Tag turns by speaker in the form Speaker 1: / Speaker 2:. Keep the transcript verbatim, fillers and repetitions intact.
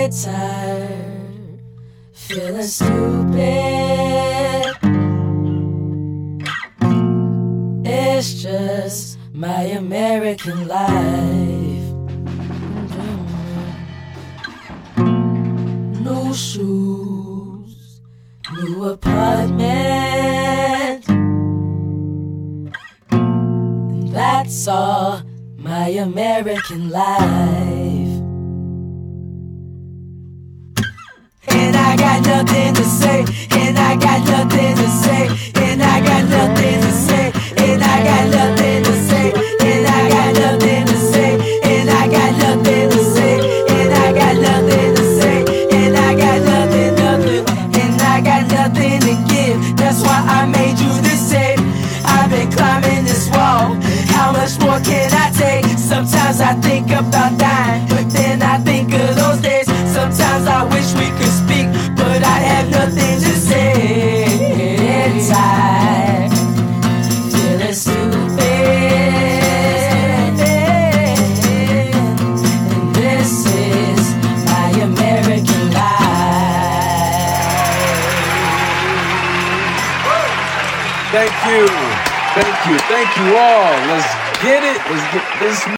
Speaker 1: tired, feeling stupid. It's just my American life. New shoes, new apartment. That's all my American life. And I got nothing to say, and I got nothing to say, and I got nothing to say, and I got nothing to say, and I got nothing to say, and I got nothing to say, and I got nothing to say, and I got nothing, nothing, and I got nothing to give. That's why I made you this tape. I've been climbing this wall. How much more can I take? Sometimes I think about dying, but then I think of those days. Sometimes I wish we could speak, but I have nothing to say. It's tired, feeling stupid. And this is my American life.
Speaker 2: Thank you. Thank you. Thank you all. Let's get it. Let's get this.